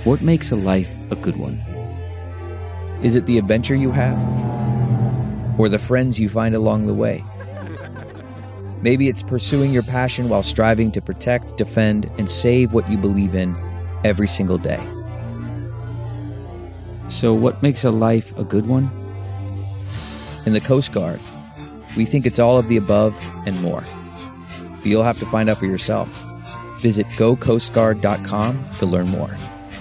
What makes a life a good one? Is it the adventure you have? Or the friends you find along the way? Maybe it's pursuing your passion while striving to protect, defend, and save what you believe in every single day. So what makes a life a good one? In the Coast Guard, we think it's all of the above and more. But you'll have to find out for yourself. Visit gocoastguard.com to learn more.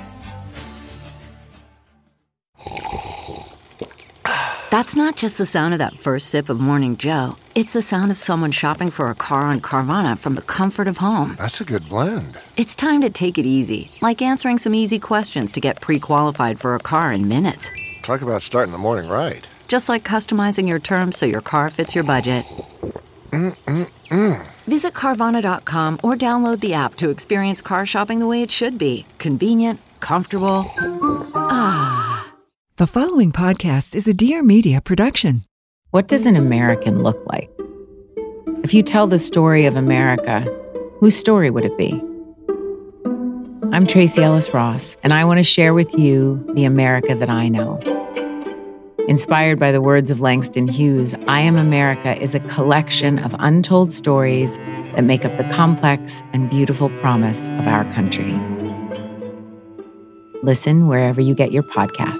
That's not just the sound of that first sip of Morning Joe. It's the sound of someone shopping for a car on Carvana from the comfort of home. That's a good blend. It's time to take it easy, like answering some easy questions to get pre-qualified for a car in minutes. Talk about starting the morning right. Just like customizing your terms so your car fits your budget. Visit Carvana.com or download the app to experience car shopping the way it should be. Convenient, comfortable. The following podcast is a Dear Media production. What does an American look like? If you tell the story of America, whose story would it be? I'm Tracy Ellis Ross, and I want to share with you the America that I know. Inspired by the words of Langston Hughes, I Am America is a collection of untold stories that make up the complex and beautiful promise of our country. Listen wherever you get your podcasts.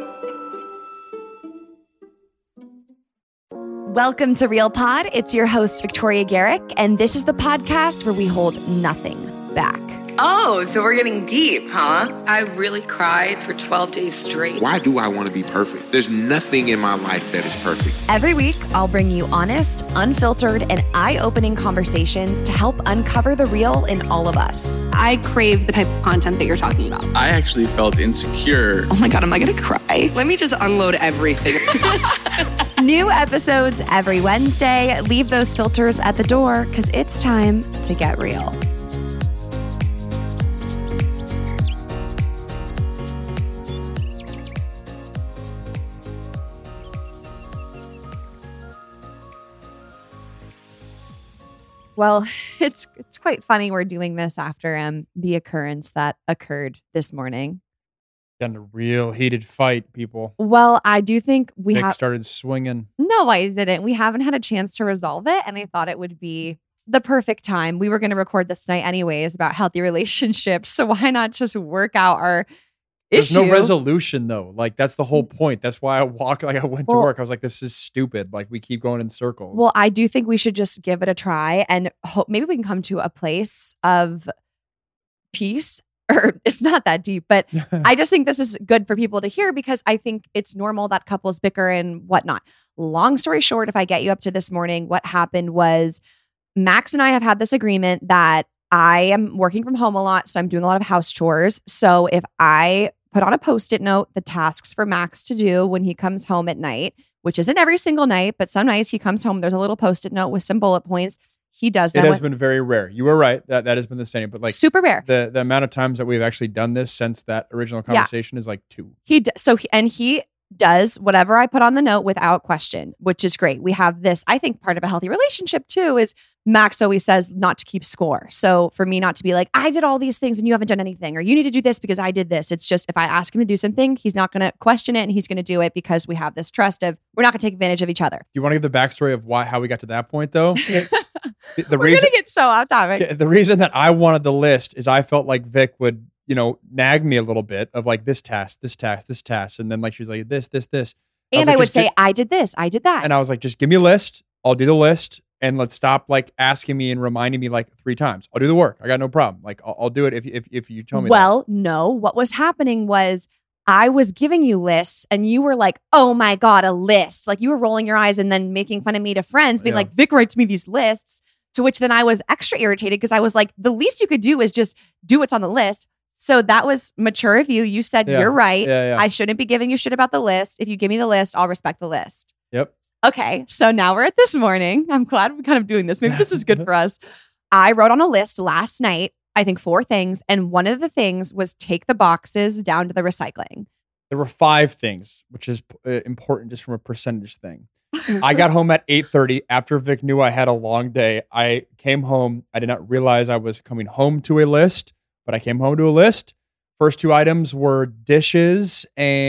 Welcome to Real Pod. It's your host, Victoria Garrick, and this is the podcast where we hold nothing back. Oh, so we're getting deep, huh? I really cried for 12 days straight. Why do I want to be perfect? There's nothing in my life that is perfect. Every week, I'll bring you honest, unfiltered, and eye-opening conversations to help uncover the real in all of us. I crave the type of content that you're talking about. I actually felt insecure. Oh my God, am I going to cry? Let me just unload everything. New episodes every Wednesday. Leave those filters at the door because it's time to get real. Well, it's quite funny we're doing this after the occurrence that occurred this morning. Got in a real heated fight, people. Well, I do think Vic started swinging. No, I didn't. We haven't had a chance to resolve it, and I thought it would be the perfect time. We were going to record this tonight anyways about healthy relationships, so why not just work out our There's issue? no resolution, though. Like, that's the whole point. That's why I went to work. I was like, this is stupid. Like, we keep going in circles. Well, I do think we should just give it a try and hope maybe we can come to a place of peace. Or it's not that deep, but I just think this is good for people to hear because I think it's normal that couples bicker and whatnot. Long story short, if I get you up to this morning, what happened was Max and I have had this agreement that I am working from home a lot, so I'm doing a lot of house chores. So if I put on a Post-it note the tasks for Max to do when he comes home at night, which isn't every single night, but some nights he comes home, there's a little Post-it note with some bullet points. He does that. It has been very rare. You were right. That has been the same. But like super rare. The amount of times that we've actually done this since that original conversation is like 2. He does whatever I put on the note without question, which is great. We have this, I think part of a healthy relationship too is Max always says not to keep score. So for me not to be like, I did all these things and you haven't done anything, or you need to do this because I did this. It's just if I ask him to do something, he's not going to question it and he's going to do it because we have this trust of we're not going to take advantage of each other. Do you want to give the backstory of how we got to that point though? We're going to get so off topic. The reason that I wanted the list is I felt like Vic would, nag me a little bit of like this task. And then like, she's like this. And I would say, I did this, I did that. And I was like, just give me a list. I'll do the list. And let's stop like asking me and reminding me like 3 times. I'll do the work. I got no problem. Like I'll do it if you tell me. Well, no, what was happening was I was giving you lists and you were like, oh my God, a list. Like you were rolling your eyes and then making fun of me to friends being like, Vic writes me these lists. To which then I was extra irritated because I was like, the least you could do is just do what's on the list. So that was mature of you. You said, you're right. I shouldn't be giving you shit about the list. If you give me the list, I'll respect the list. Yep. Okay. So now we're at this morning. I'm glad we're kind of doing this. Maybe this is good for us. I wrote on a list last night, I think 4 things. And one of the things was take the boxes down to the recycling. There were 5 things, which is important just from a percentage thing. I got home at 8:30 after Vic knew I had a long day. I came home. I did not realize I was coming home to a list, but I came home to a list. First two items were dishes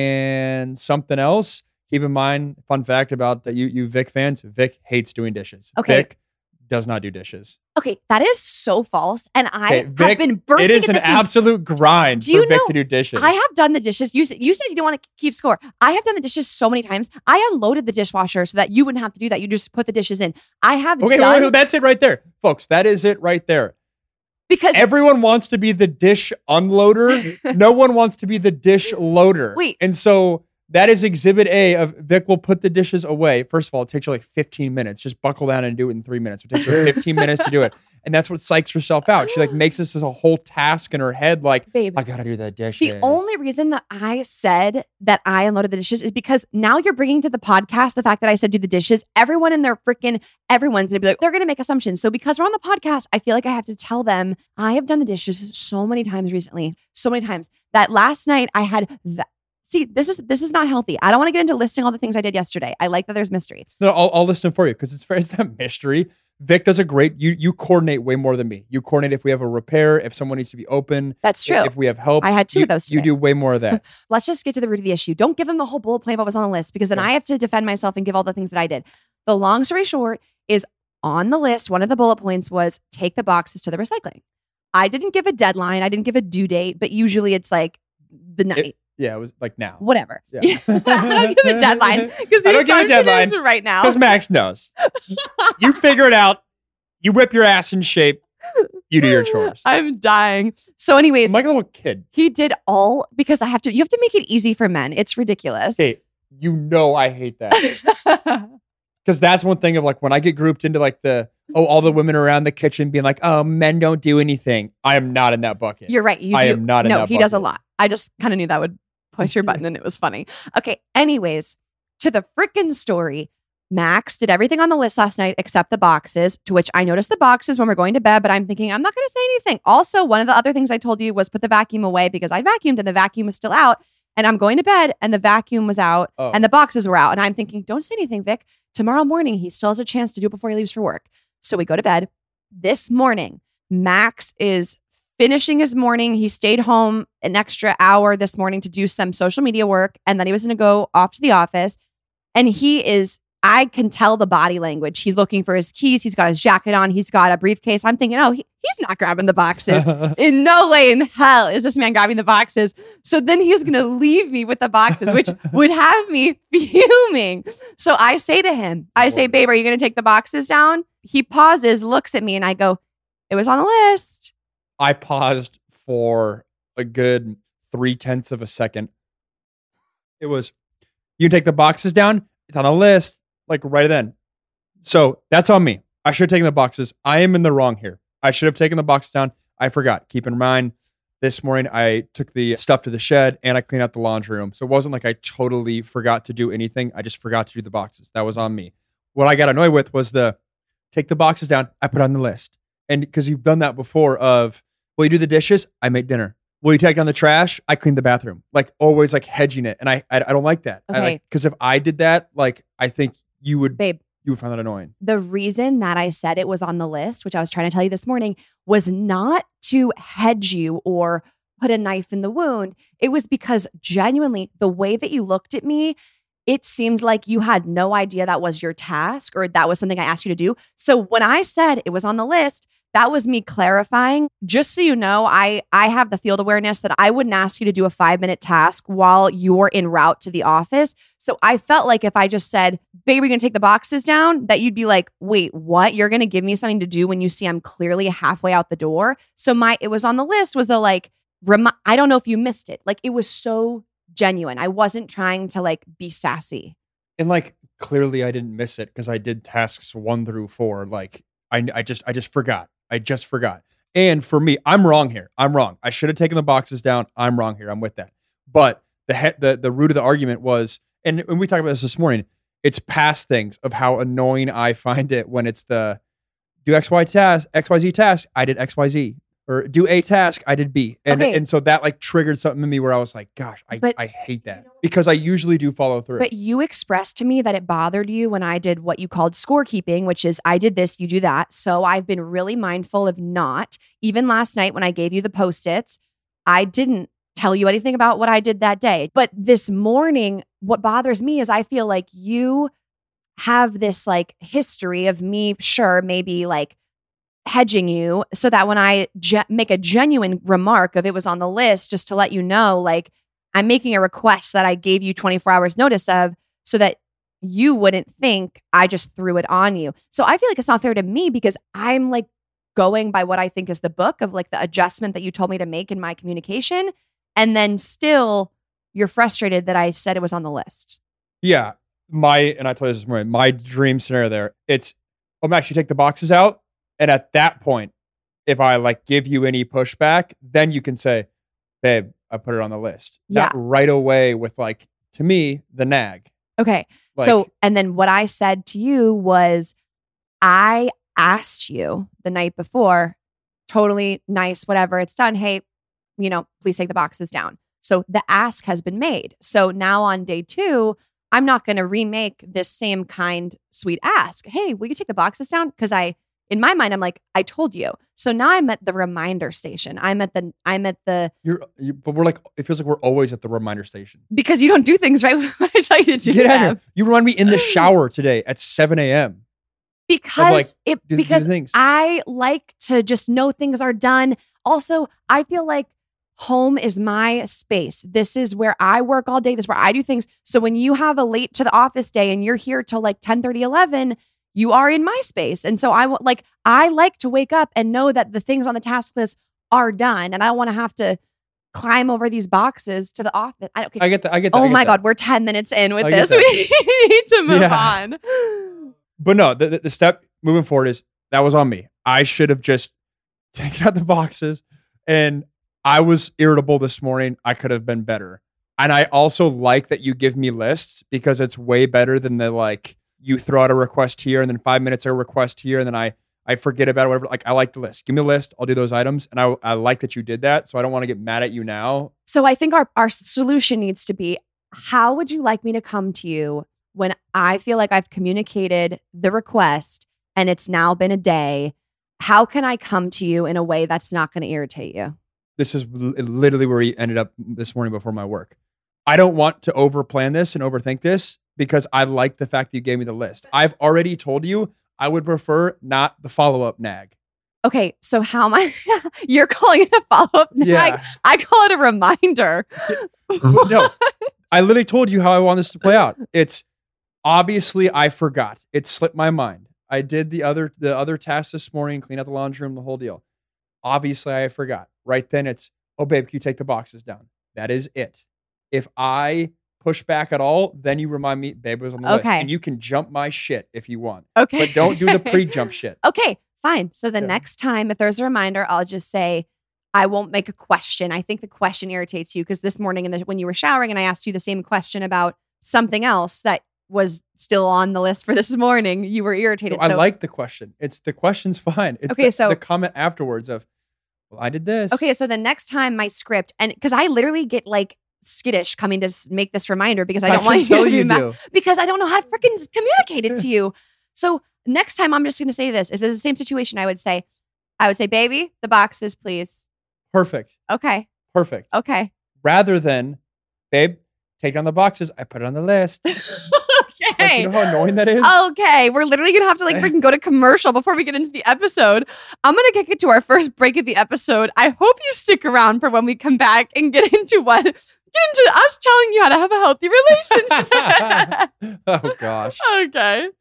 and something else. Keep in mind, fun fact about you Vic fans, Vic hates doing dishes. Okay. Vic does not do dishes. Okay, that is so false. And I Vic, have been bursting it is at an the seams. absolute grind Do you for Vic know- to do dishes. I have done the dishes. You said you didn't want to keep score. I have done the dishes so many times. I unloaded the dishwasher so that you wouldn't have to do that. You just put the dishes in. I have Okay, done wait, that's it right there. Folks, that is it right there. because Everyone wants to be the dish unloader. No one wants to be the dish loader. Wait. And so that is exhibit A of Vic will put the dishes away. First of all, it takes you like 15 minutes. Just buckle down and do it in 3 minutes. It takes her 15 minutes to do it. And that's what psychs herself out. She like makes this as a whole task in her head. Like, Babe, I gotta do the dishes. the only reason that I said that I unloaded the dishes is because now you're bringing to the podcast the fact that I said do the dishes. Everyone in their everyone's gonna be like, they're gonna make assumptions. So because we're on the podcast, I feel like I have to tell them I have done the dishes so many times recently, so many times that last night I had See, this is not healthy. I don't want to get into listing all the things I did yesterday. I like that there's mystery. No, I'll list them for you because it's not mystery. Vic does a great. You coordinate way more than me. You coordinate if we have a repair, if someone needs to be open. That's true. If we have help, I had two of those today. You do way more of that. Let's just get to the root of the issue. Don't give them the whole bullet point of what was on the list because then I have to defend myself and give all the things that I did. The long story short is on the list, one of the bullet points was take the boxes to the recycling. I didn't give a deadline. I didn't give a due date, but usually it's like the night. Yeah, it was like now. Whatever. Yeah. I don't give a deadline because I don't give a deadline right now. Because Max knows. You figure it out. You whip your ass in shape. You do your chores. I'm dying. So anyways, I'm like a little kid. he did all because you have to make it easy for men. It's ridiculous. Hey, you know I hate that. Because that's one thing of like when I get grouped into like all the women around the kitchen being like, oh, men don't do anything. I am not in that bucket. You're right. I am not in that bucket. No, he does a lot. I just kind of knew that would push your button and it was funny. Okay. Anyways, to the freaking story, Max did everything on the list last night except the boxes, to which I noticed the boxes when we're going to bed, but I'm thinking I'm not going to say anything. Also, one of the other things I told you was put the vacuum away because I vacuumed and the vacuum was still out and I'm going to bed and the vacuum was out and the boxes were out. And I'm thinking, don't say anything, Vic. Tomorrow morning, he still has a chance to do it before he leaves for work. So we go to bed. This morning, Max is finishing his morning. He stayed home an extra hour this morning to do some social media work. And then he was going to go off to the office. And I can tell the body language. He's looking for his keys. He's got his jacket on. He's got a briefcase. I'm thinking, oh, he's not grabbing the boxes. In no way in hell is this man grabbing the boxes. So then he's going to leave me with the boxes, which would have me fuming. So I say to him, babe, are you going to take the boxes down? He pauses, looks at me, and I go, it was on the list. I paused for a good 0.3 of a second. It was, you can take the boxes down. It's on the list. Like right then. So that's on me. I should have taken the boxes. I am in the wrong here. I should have taken the boxes down. I forgot. Keep in mind, this morning I took the stuff to the shed and I cleaned out the laundry room. So it wasn't like I totally forgot to do anything. I just forgot to do the boxes. That was on me. What I got annoyed with was take the boxes down. I put on the list. And because you've done that before of, will you do the dishes? I made dinner. Will you take down the trash? I cleaned the bathroom. Like always like hedging it. And I don't like that. Okay. Because if I did that, like I think you would Babe, you would find that annoying. the reason that I said it was on the list, which I was trying to tell you this morning, was not to hedge you or put a knife in the wound. It was because genuinely the way that you looked at me, it seemed like you had no idea that was your task or that was something I asked you to do. So when I said it was on the list, that was me clarifying. Just so you know, I have the field awareness that I wouldn't ask you to do a 5-minute task while you're en route to the office. So I felt like if I just said, babe, we're going to take the boxes down, that you'd be like, wait, what? You're going to give me something to do when you see I'm clearly halfway out the door. So it was on the list was the like, I don't know if you missed it. Like it was so genuine. I wasn't trying to like be sassy. And like clearly I didn't miss it because I did tasks 1 through 4. Like I just forgot. I just forgot. And for me, I'm wrong here. I'm wrong. I should have taken the boxes down. I'm wrong here. I'm with that. But the root of the argument was, and when we talked about this morning, it's past things of how annoying I find it when it's the do XYZ task. I did XYZ. Or do A task, I did B. And so that like triggered something in me where I was like, gosh, I hate that. Because I usually do follow through. But you expressed to me that it bothered you when I did what you called scorekeeping, which is I did this, you do that. So I've been really mindful of not. Even last night when I gave you the Post-its, I didn't tell you anything about what I did that day. But this morning, what bothers me is I feel like you have this like history of me, sure, maybe like hedging you so that when I make a genuine remark of it was on the list, just to let you know, like I'm making a request that I gave you 24 hours notice of so that you wouldn't think I just threw it on you. So I feel like it's not fair to me because I'm like going by what I think is the book of like the adjustment that you told me to make in my communication. And then still you're frustrated that I said it was on the list. Yeah. And I told you this morning, my dream scenario there, it's, oh, Max, you take the boxes out. And at that point, if I like give you any pushback, then you can say, babe, I put it on the list. Yeah. Not right away with like, to me, the nag. Okay. Like, so, and then what I said to you was, I asked you the night before, totally nice, whatever, it's done. Hey, please take the boxes down. So the ask has been made. So now on day 2, I'm not going to remake this same kind, sweet ask. Hey, will you take the boxes down? Because in my mind, I'm like, I told you. So now I'm at the reminder station. I'm at the. But we're like, it feels like we're always at the reminder station. Because you don't do things right when I tell you to do Get out them. here. You remind me in the shower today at 7 a.m. Because do things. I like to just know things are done. Also, I feel like home is my space. This is where I work all day. This is where I do things. So when you have a late to the office day and you're here till like 10:30, 11, you are in my space. And so I like to wake up and know that the things on the task list are done. And I don't want to have to climb over these boxes to the office. I get that. Oh my God, we're 10 minutes in with this. We need to move on. But no, the step moving forward is that was on me. I should have just taken out the boxes, and I was irritable this morning. I could have been better. And I also like that you give me lists because it's way better than the like, you throw out a request here and then 5 minutes a request here and then I forget about it, whatever. Like, I like the list. Give me a list. I'll do those items. And I like that you did that. So I don't want to get mad at you now. So I think our solution needs to be, how would you like me to come to you when I feel like I've communicated the request and it's now been a day? How can I come to you in a way that's not going to irritate you? This is literally where we ended up this morning before my work. I don't want to overplan this and overthink this because I like the fact that you gave me the list. I've already told you I would prefer not the follow-up nag. Okay, so how am I? You're calling it a follow-up nag? Yeah. I call it a reminder. No, I literally told you how I want this to play out. It's obviously I forgot. It slipped my mind. I did the other tasks this morning, clean out the laundry room, the whole deal. Obviously, I forgot. Right then, it's, oh, babe, can you take the boxes down? That is it. If I push back at all, then you remind me, babe was on the list. And you can jump my shit if you want. Okay. But don't do the pre-jump shit. Okay, fine. So the next time, if there's a reminder, I'll just say, I won't make a question. I think the question irritates you because this morning when you were showering and I asked you the same question about something else that was still on the list for this morning, you were irritated. No, I like the question. The question's fine. It's okay, the comment afterwards of, well, I did this. Okay, so the next time my script, and because I literally get like skittish coming to make this reminder because I don't want you to be mad because I don't know how to freaking communicate it to you. So next time I'm just going to say this. If it's the same situation, I would say, baby, the boxes, please. Perfect. Okay. Perfect. Okay. Rather than, babe, take down the boxes. I put it on the list. Okay. Like, you know how annoying that is? Okay. We're literally going to have to like freaking go to commercial before we get into the episode. I'm going to kick it to our first break of the episode. I hope you stick around for when we come back and get into us telling you how to have a healthy relationship. Oh, gosh. Okay.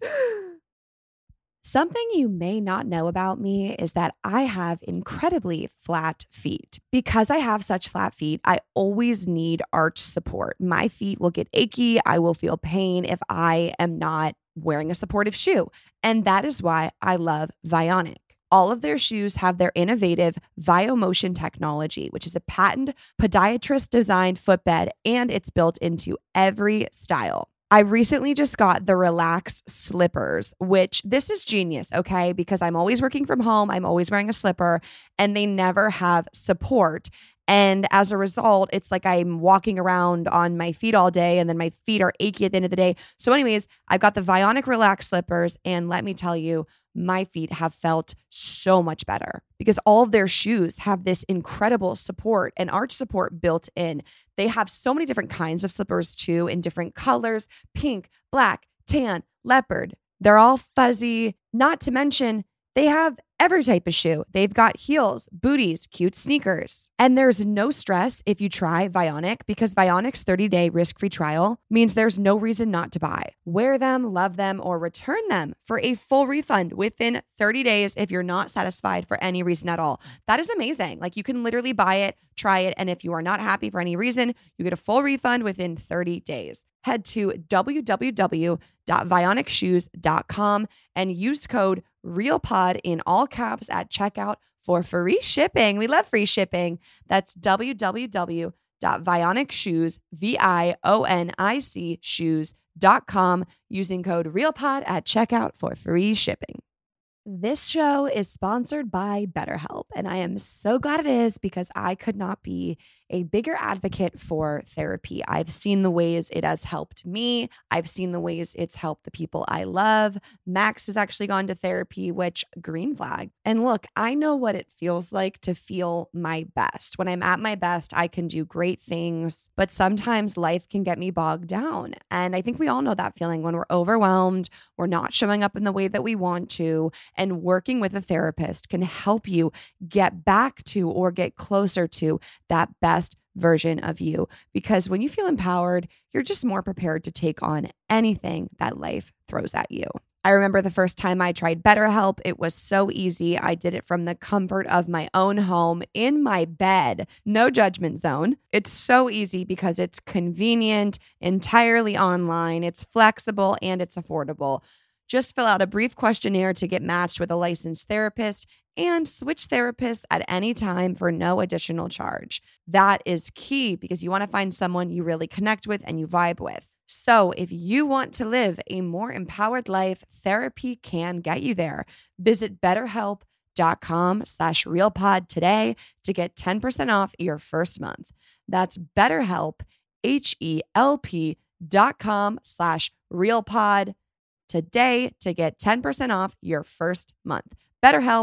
Something you may not know about me is that I have incredibly flat feet. Because I have such flat feet, I always need arch support. My feet will get achy. I will feel pain if I am not wearing a supportive shoe. And that is why I love Vionic. All of their shoes have their innovative VioMotion technology, which is a patented podiatrist-designed footbed, and it's built into every style. I recently just got the Relax slippers, which this is genius, okay? Because I'm always working from home. I'm always wearing a slipper and they never have support. And as a result, it's like I'm walking around on my feet all day and then my feet are achy at the end of the day. So anyways, I've got the Vionic Relax slippers. And let me tell you, my feet have felt so much better because all of their shoes have this incredible support and arch support built in. They have so many different kinds of slippers too, in different colors: pink, black, tan, leopard. They're all fuzzy. Not to mention, they have every type of shoe. They've got heels, booties, cute sneakers. And there's no stress if you try Vionic, because Vionic's 30-day risk-free trial means there's no reason not to buy. Wear them, love them, or return them for a full refund within 30 days if you're not satisfied for any reason at all. That is amazing. Like, you can literally buy it, try it, and if you are not happy for any reason, you get a full refund within 30 days. Head to www.vionicshoes.com and use code REALPOD in all caps at checkout for free shipping. We love free shipping. That's www.vionicshoes, shoes.com, using code REALPOD at checkout for free shipping. This show is sponsored by BetterHelp, and I am so glad it is because I could not be a bigger advocate for therapy. I've seen the ways it has helped me. I've seen the ways it's helped the people I love. Max has actually gone to therapy, which green flag. And look, I know what it feels like to feel my best. When I'm at my best, I can do great things, but sometimes life can get me bogged down. And I think we all know that feeling when we're overwhelmed, we're not showing up in the way that we want to, and working with a therapist can help you get back to or get closer to that best version of you. Because when you feel empowered, you're just more prepared to take on anything that life throws at you. I remember the first time I tried BetterHelp, it was so easy. I did it from the comfort of my own home in my bed. No judgment zone. It's so easy because it's convenient, entirely online, it's flexible, and it's affordable. Just fill out a brief questionnaire to get matched with a licensed therapist and switch therapists at any time for no additional charge. That is key because you want to find someone you really connect with and you vibe with. So if you want to live a more empowered life, therapy can get you there. Visit BetterHelp.com/RealPod today to get 10% off your first month. That's BetterHelp, HELP.com/RealPod today to get 10% off your first month. BetterHelp,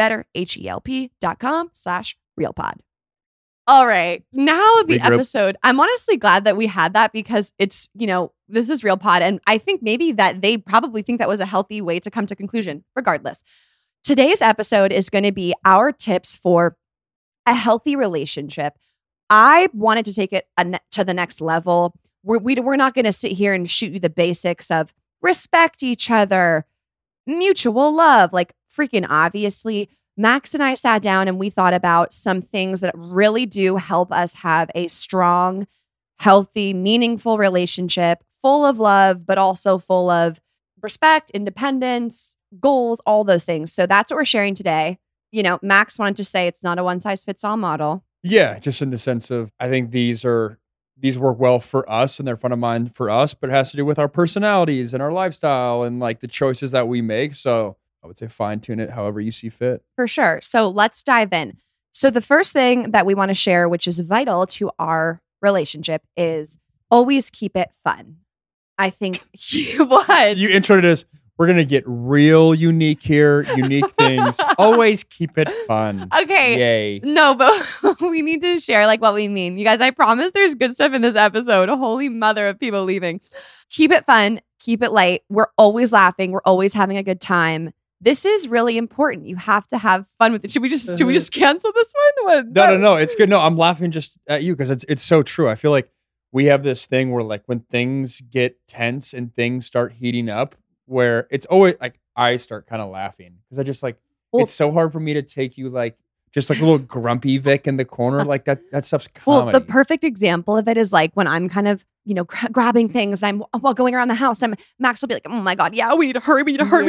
BetterHelp.com/RealPod. All right. Now the episode. I'm honestly glad that we had that because it's, this is Real Pod. And I think maybe that they probably think that was a healthy way to come to conclusion. Regardless, today's episode is going to be our tips for a healthy relationship. I wanted to take it to the next level. We're not going to sit here and shoot you the basics of respect each other, mutual love, like freaking obviously. Max and I sat down and we thought about some things that really do help us have a strong, healthy, meaningful relationship, full of love, but also full of respect, independence, goals, all those things. So that's what we're sharing today. Max wanted to say it's not a one-size-fits-all model. Yeah, just in the sense of, I think these work well for us and they're front of mind for us, but it has to do with our personalities and our lifestyle and like the choices that we make. So I would say fine tune it however you see fit. For sure. So let's dive in. So the first thing that we want to share, which is vital to our relationship, is always keep it fun. I think what? You introed it as, we're going to get real unique here, unique things. Always keep it fun. Okay. Yay. No, but we need to share like what we mean. You guys, I promise there's good stuff in this episode. Holy mother of people leaving. Keep it fun. Keep it light. We're always laughing. We're always having a good time. This is really important. You have to have fun with it. Should we just cancel this one? No. It's good. No, I'm laughing just at you because it's so true. I feel like we have this thing where like when things get tense and things start heating up, where it's always like I start kind of laughing because I just like it's so hard for me to take you like just like a little grumpy Vic in the corner. Like that stuff's comedy. Well, the perfect example of it is like when I'm kind of, grabbing things and I'm going around the house. Max will be like, oh my God, yeah, we need to hurry.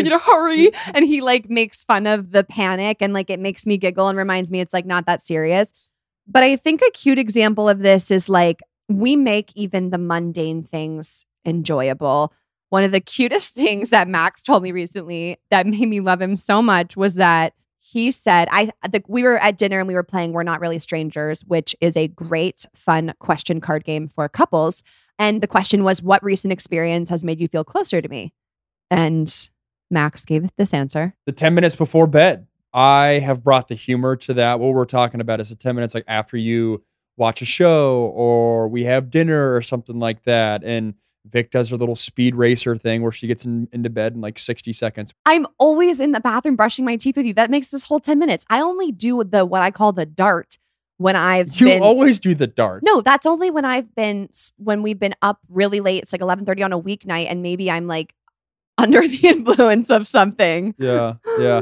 And he like makes fun of the panic and like it makes me giggle and reminds me it's like not that serious. But I think a cute example of this is like we make even the mundane things enjoyable. One of the cutest things that Max told me recently that made me love him so much was that he said, we were at dinner and we were playing We're Not Really Strangers, which is a great, fun question card game for couples. And the question was, what recent experience has made you feel closer to me? And Max gave this answer. The 10 minutes before bed. I have brought the humor to that. What we're talking about is the 10 minutes like after you watch a show or we have dinner or something like that. And Vic does her little speed racer thing where she gets into bed in like 60 seconds. I'm always in the bathroom brushing my teeth with you. That makes this whole 10 minutes. I only do what I call the dart when You always do the dart. No, that's only when we've been up really late. It's like 11:30 on a weeknight and maybe I'm like under the influence of something. Yeah.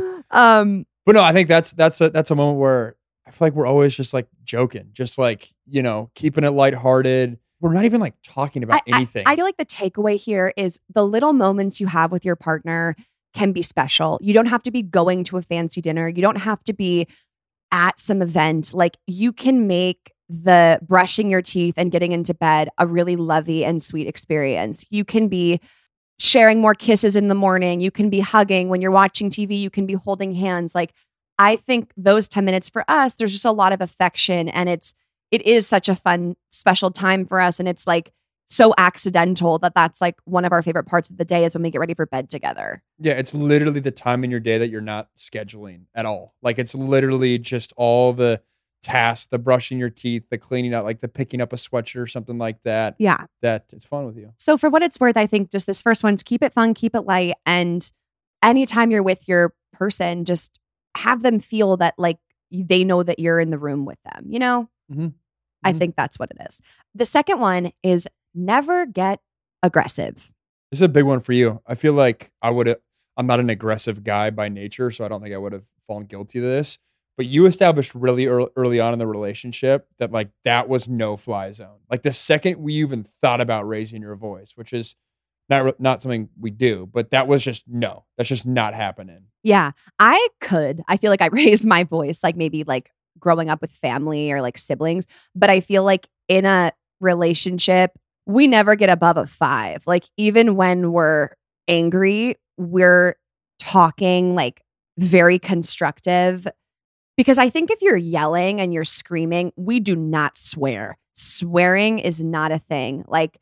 But no, I think that's a moment where I feel like we're always just like joking, just like, keeping it lighthearted. We're not even like talking about anything. I feel like the takeaway here is the little moments you have with your partner can be special. You don't have to be going to a fancy dinner. You don't have to be at some event. Like you can make the brushing your teeth and getting into bed a really lovely and sweet experience. You can be sharing more kisses in the morning. You can be hugging when you're watching TV. You can be holding hands. Like I think those 10 minutes for us, there's just a lot of affection and it is such a fun, special time for us. And it's like so accidental that's like one of our favorite parts of the day is when we get ready for bed together. Yeah, it's literally the time in your day that you're not scheduling at all. Like it's literally just all the tasks, the brushing your teeth, the cleaning out, like the picking up a sweatshirt or something like that. Yeah. That it's fun with you. So for what it's worth, I think just this first one's keep it fun, keep it light. And anytime you're with your person, just have them feel that like they know that you're in the room with them, Mm-hmm. I think that's what it is. The second one is never get aggressive. This is a big one for you. I feel like I'm not an aggressive guy by nature, so I don't think I would have fallen guilty of this. But you established really early on in the relationship that like that was no fly zone. Like the second we even thought about raising your voice, which is not something we do, but that was just no. That's just not happening. Yeah, I feel like I raised my voice like maybe like growing up with family or like siblings, but I feel like in a relationship, we never get above a 5. Like even when we're angry, we're talking like very constructive. Because I think if you're yelling and you're screaming, we do not swear. Swearing is not a thing. Like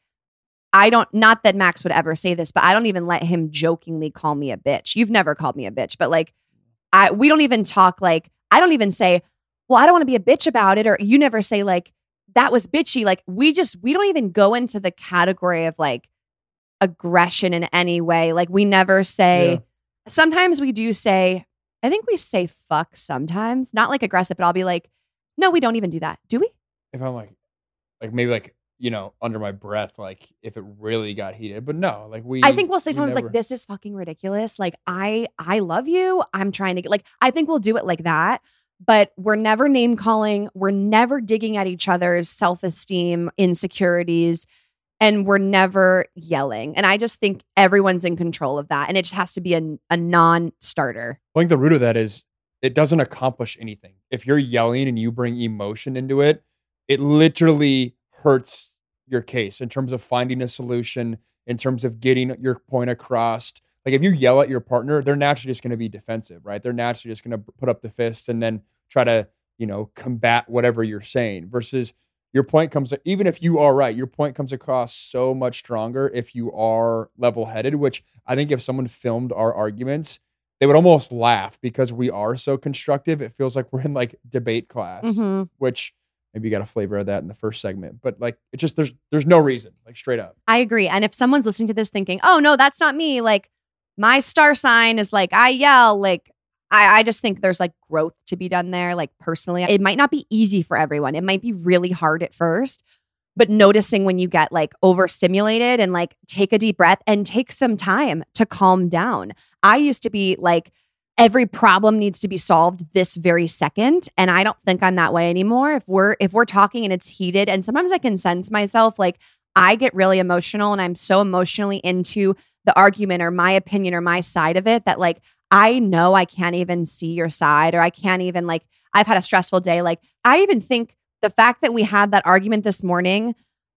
not that Max would ever say this, but I don't even let him jokingly call me a bitch. You've never called me a bitch, but like we don't even talk like, I don't even say, well, I don't want to be a bitch about it. Or you never say like, that was bitchy. Like we don't even go into the category of like aggression in any way. Like we never say, Sometimes we do say, I think we say fuck sometimes, not like aggressive, but I'll be like, no, we don't even do that. Do we? If I'm like maybe like, under my breath, like if it really got heated, but no, like I think we'll say sometimes like, this is fucking ridiculous. Like I love you. I'm trying to get like, I think we'll do it like that, but we're never name calling. We're never digging at each other's self-esteem, insecurities, and we're never yelling. And I just think everyone's in control of that. And it just has to be a non-starter. I think the root of that is it doesn't accomplish anything. If you're yelling and you bring emotion into it, it literally hurts your case in terms of finding a solution, in terms of getting your point across. Like if you yell at your partner, they're naturally just going to be defensive, right? They're naturally just going to put up the fist and then try to, combat whatever you're saying versus your point even if you are right, your point comes across so much stronger if you are level-headed, which I think if someone filmed our arguments, they would almost laugh because we are so constructive. It feels like we're in like debate class, which maybe you got a flavor of that in the first segment, but like it just, there's no reason, like straight up. I agree. And if someone's listening to this thinking, oh no, that's not me. Like my star sign is like, I yell, like, I just think there's like growth to be done there. Like personally, it might not be easy for everyone. It might be really hard at first, but noticing when you get like overstimulated and like take a deep breath and take some time to calm down. I used to be like, every problem needs to be solved this very second. And I don't think I'm that way anymore. If we're talking and it's heated, and sometimes I can sense myself, like I get really emotional and I'm so emotionally into the argument or my opinion or my side of it that like, I know I can't even see your side, or I can't even like, I've had a stressful day. Like I even think the fact that we had that argument this morning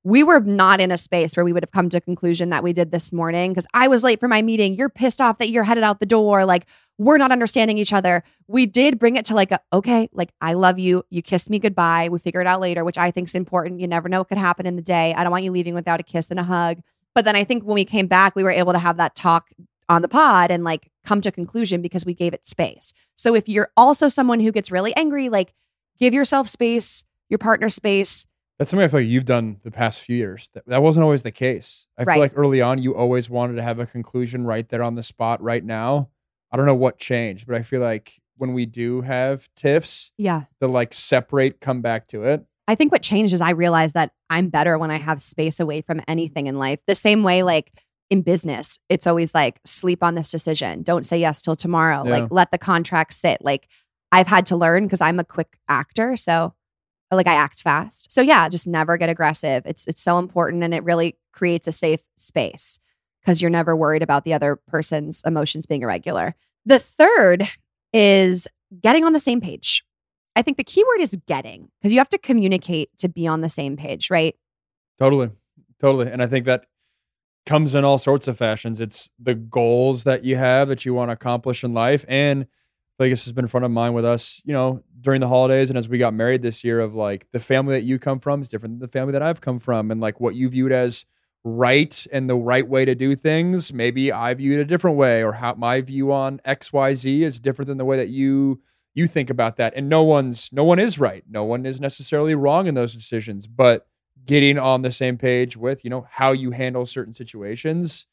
we were not in a space where we would have come to a conclusion that we did this morning because I was late for my meeting. You're pissed off that you're headed out the door. Like, we're not understanding each other. We did bring it to like, okay, like, I love you. You kissed me goodbye. We figure it out later, which I think is important. You never know what could happen in the day. I don't want you leaving without a kiss and a hug. But then I think when we came back, we were able to have that talk on the pod and like come to a conclusion because we gave it space. So if you're also someone who gets really angry, like, give yourself space, your partner space. That's something I feel like you've done the past few years. That wasn't always the case. I feel like early on, you always wanted to have a conclusion right there on the spot right now. I don't know what changed, but I feel like when we do have tiffs, the like separate, come back to it. I think what changed is I realized that I'm better when I have space away from anything in life. The same way, like in business, it's always like, sleep on this decision. Don't say yes till tomorrow. Like, let the contract sit. Like, I've had to learn because I'm a quick actor. So like, I act fast. So yeah, just never get aggressive. It's so important. And it really creates a safe space because you're never worried about the other person's emotions being irregular. The third is getting on the same page. I think the key word is getting, because you have to communicate to be on the same page, right? Totally. And I think that comes in all sorts of fashions. It's the goals that you have that you want to accomplish in life. And I guess has been front of mind with us, you know, during the holidays and as we got married this year, of like, the family that you come from is different than the family that I've come from, and like what you viewed as right and the right way to do things, maybe I view it a different way, or how my view on XYZ is different than the way that you think about that. And no one is right. No one is necessarily wrong in those decisions, but getting on the same page with, you know, how you handle certain situations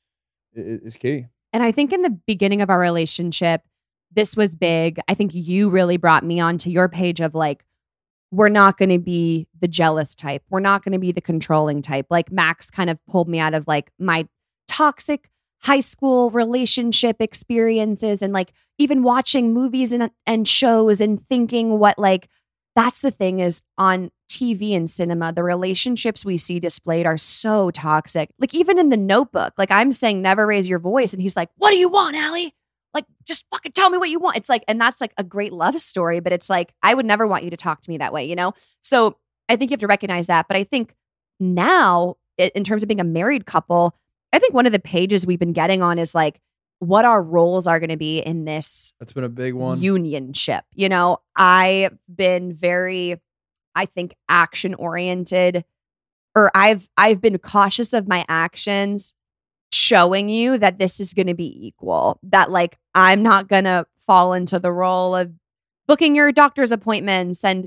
is key. And I think in the beginning of our relationship, this was big. I think you really brought me onto your page of like, we're not going to be the jealous type. We're not going to be the controlling type. Like, Max kind of pulled me out of like my toxic high school relationship experiences and like even watching movies and shows and thinking what, like, that's the thing is on TV and cinema, the relationships we see displayed are so toxic. Like, even in The Notebook, like, I'm saying never raise your voice. And he's like, what do you want, Allie? Like, just fucking tell me what you want. It's like, and that's like a great love story, but it's like, I would never want you to talk to me that way, you know? So I think you have to recognize that. But I think now, in terms of being a married couple, I think one of the pages we've been getting on is like, what our roles are going to be in this. That's been a big one. Unionship. You know, I've been very, I think, action oriented, or I've been cautious of my actions, showing you that this is going to be equal, that like, I'm not going to fall into the role of booking your doctor's appointments and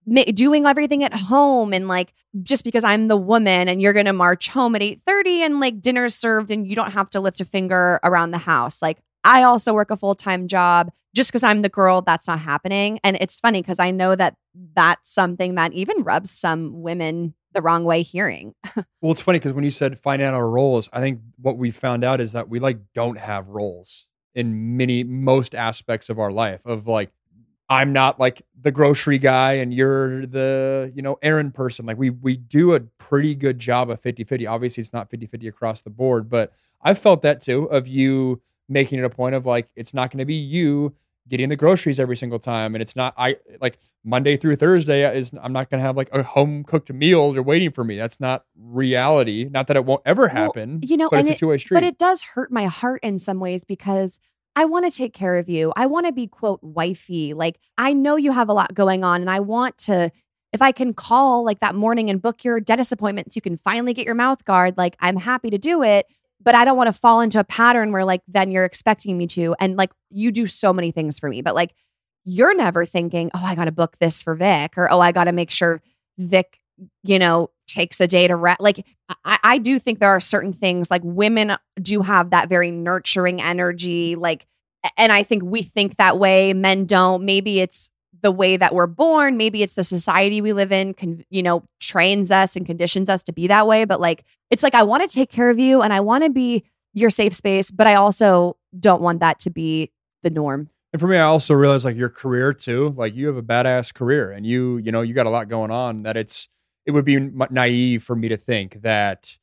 doing everything at home. And like, just because I'm the woman and you're going to march home at 8:30 and like dinner's served and you don't have to lift a finger around the house. Like, I also work a full-time job. Just because I'm the girl, that's not happening. And it's funny because I know that that's something that even rubs some women the wrong way hearing. Well, it's funny because when you said find out our roles, I think what we found out is that we like don't have roles in most aspects of our life. Of like, I'm not like the grocery guy and you're the, you know, errand person. Like, we do a pretty good job of 50-50. Obviously it's not 50-50 across the board, but I've felt that too, of you making it a point of like, it's not going to be you getting the groceries every single time. And it's not, like Monday through Thursday I'm not going to have like a home cooked meal you're waiting for me. That's not reality. Not that it won't ever happen, you know, but it's a two-way street. But it does hurt my heart in some ways because I want to take care of you. I want to be, quote, wifey. Like, I know you have a lot going on and I want to, if I can call like that morning and book your dentist appointment so you can finally get your mouth guard, like, I'm happy to do it. But I don't want to fall into a pattern where like, then you're expecting me to. And like, you do so many things for me, but like, you're never thinking, oh, I got to book this for Vic, or, oh, I got to make sure Vic, you know, takes a day to rest. Like, I do think there are certain things, like, women do have that very nurturing energy. Like, and I think we think that way. Men don't. Maybe it's the way that we're born. Maybe it's the society we live in, you know, trains us and conditions us to be that way. But like, it's like, I want to take care of you and I want to be your safe space, but I also don't want that to be the norm. And for me, I also realize like your career too, like you have a badass career and you know, you got a lot going on that it would be naive for me to think that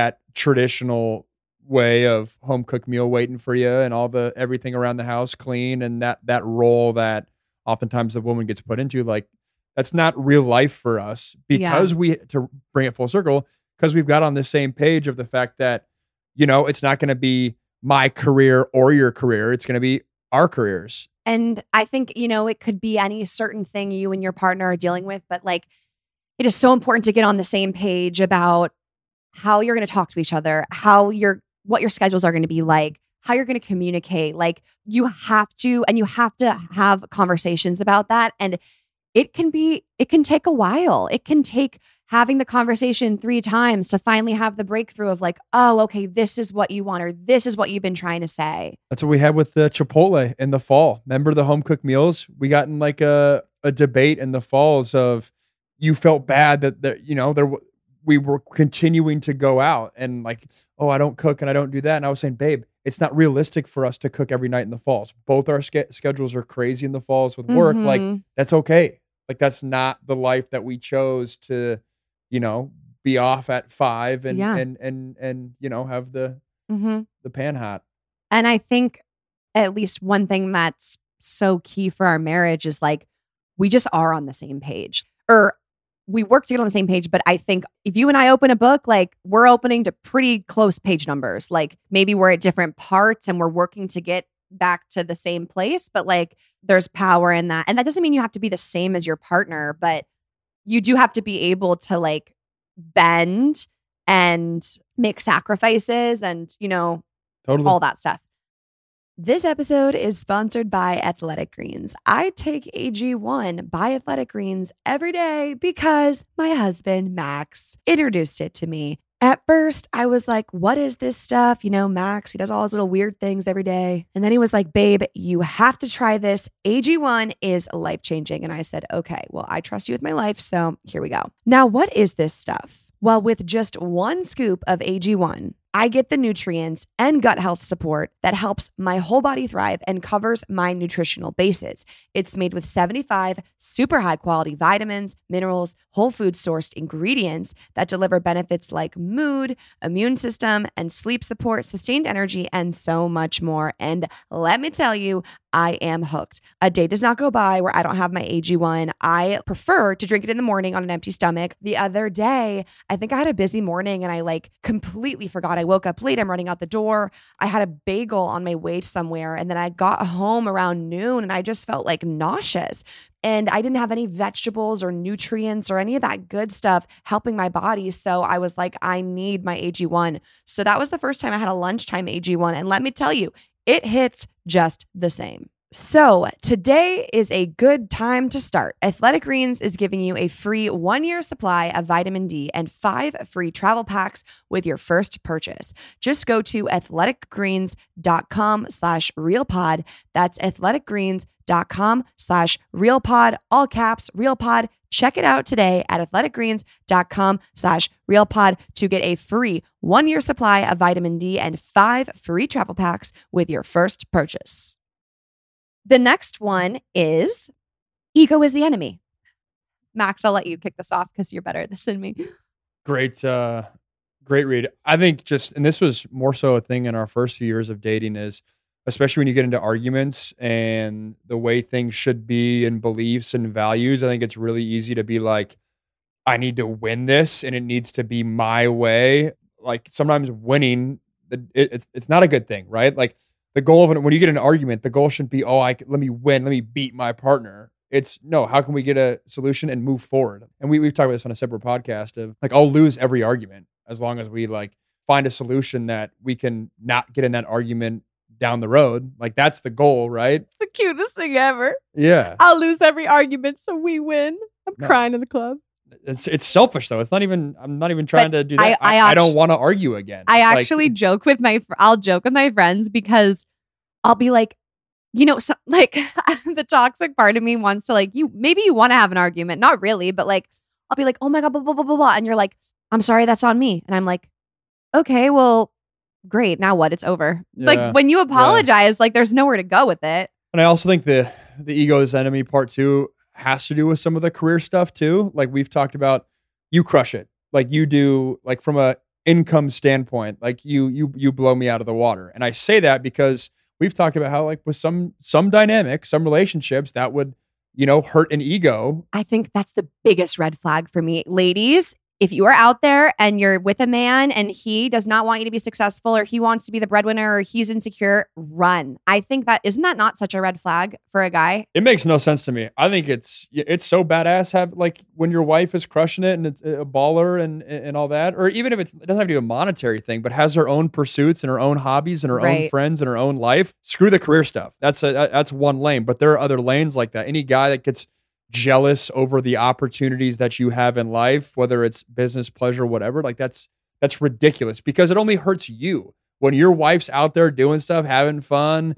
traditional way of home cooked meal waiting for you and everything around the house clean and that role that oftentimes the woman gets put into, like, that's not real life for us because to bring it full circle, because we've got on the same page of the fact that, you know, it's not going to be my career or your career. It's going to be our careers. And I think, you know, it could be any certain thing you and your partner are dealing with, but like, it is so important to get on the same page about how you're going to talk to each other, what your schedules are going to be like, how you're going to communicate. Like you have to have conversations about that. And it can take a while. It can take having the conversation 3 times to finally have the breakthrough of like, oh, okay, this is what you want, or this is what you've been trying to say. That's what we had with the Chipotle in the fall. Remember the home cooked meals? We got in like a debate in the falls of, you felt bad that you know, we were continuing to go out and like, oh, I don't cook and I don't do that. And I was saying, babe, it's not realistic for us to cook every night in the falls. Both our schedules are crazy in the falls with work. Like that's okay. Like that's not the life that we chose to, you know, be off at 5 and you know, have the pan hot. And I think at least one thing that's so key for our marriage is like, we just are on the same page, or we work to get on the same page. But I think if you and I open a book, like we're opening to pretty close page numbers. Like maybe we're at different parts and we're working to get back to the same place, but like there's power in that. And that doesn't mean you have to be the same as your partner, but you do have to be able to like bend and make sacrifices and, you know, all that stuff. This episode is sponsored by Athletic Greens. I take AG1 by Athletic Greens every day because my husband, Max, introduced it to me. At first, I was like, what is this stuff? You know, Max, he does all his little weird things every day. And then he was like, babe, you have to try this. AG1 is life-changing. And I said, okay, well, I trust you with my life. So here we go. Now, what is this stuff? Well, with just 1 scoop of AG1, I get the nutrients and gut health support that helps my whole body thrive and covers my nutritional bases. It's made with 75 super high quality vitamins, minerals, whole food sourced ingredients that deliver benefits like mood, immune system, and sleep support, sustained energy, and so much more. And let me tell you, I am hooked. A day does not go by where I don't have my AG1. I prefer to drink it in the morning on an empty stomach. The other day, I think I had a busy morning and I like completely forgot. I woke up late. I'm running out the door. I had a bagel on my way somewhere. And then I got home around noon and I just felt like nauseous. And I didn't have any vegetables or nutrients or any of that good stuff helping my body. So I was like, I need my AG1. So that was the first time I had a lunchtime AG1. And let me tell you, it hits just the same. So today is a good time to start. Athletic Greens is giving you a free 1-year supply of vitamin D and 5 free travel packs with your first purchase. Just go to athleticgreens.com/realpod. That's athleticgreens.com/realpod, all caps, realpod. Check it out today at athleticgreens.com/realpod to get a free 1-year supply of vitamin D and 5 free travel packs with your first purchase. The next one is ego is the enemy. Max, I'll let you kick this off because you're better at this than me. Great read. I think and this was more so a thing in our first few years of dating, is especially when you get into arguments and the way things should be and beliefs and values, I think it's really easy to be like, I need to win this and it needs to be my way. Like sometimes winning, it's not a good thing, right? Like the goal of when you get in an argument, the goal shouldn't be, let me win, let me beat my partner. It's no, how can we get a solution and move forward? And we've talked about this on a separate podcast of like, I'll lose every argument as long as we like find a solution that we can not get in that argument down the road. Like that's the goal, right? The cutest thing ever. Yeah. I'll lose every argument so we win. I'm crying in the club. It's selfish though. I'm not even trying to do that. I don't want to argue again. I actually joke with I'll joke with my friends because I'll be like, you know, so, like the toxic part of me wants to like, maybe you want to have an argument. Not really, but like, I'll be like, oh my God, blah, blah, blah, blah, blah. And you're like, I'm sorry, that's on me. And I'm like, okay, well, great. Now what? It's over. Yeah, like when you apologize, like there's nowhere to go with it. And I also think the ego is enemy part 2 has to do with some of the career stuff too. Like we've talked about, you crush it. Like you do, like from a income standpoint, like you blow me out of the water. And I say that because we've talked about how like with some dynamics, some relationships that would, you know, hurt an ego. I think that's the biggest red flag for me. Ladies, if you are out there and you're with a man and he does not want you to be successful, or he wants to be the breadwinner, or he's insecure, run. I think isn't that not such a red flag for a guy? It makes no sense to me. I think it's so badass like when your wife is crushing it and it's a baller and all that, or even if it doesn't have to be a monetary thing, but has her own pursuits and her own hobbies and her own friends and her own life. Screw the career stuff. That's one lane, but there are other lanes like that. Any guy that gets jealous over the opportunities that you have in life, whether it's business, pleasure, whatever, like that's ridiculous, because it only hurts you when your wife's out there doing stuff, having fun,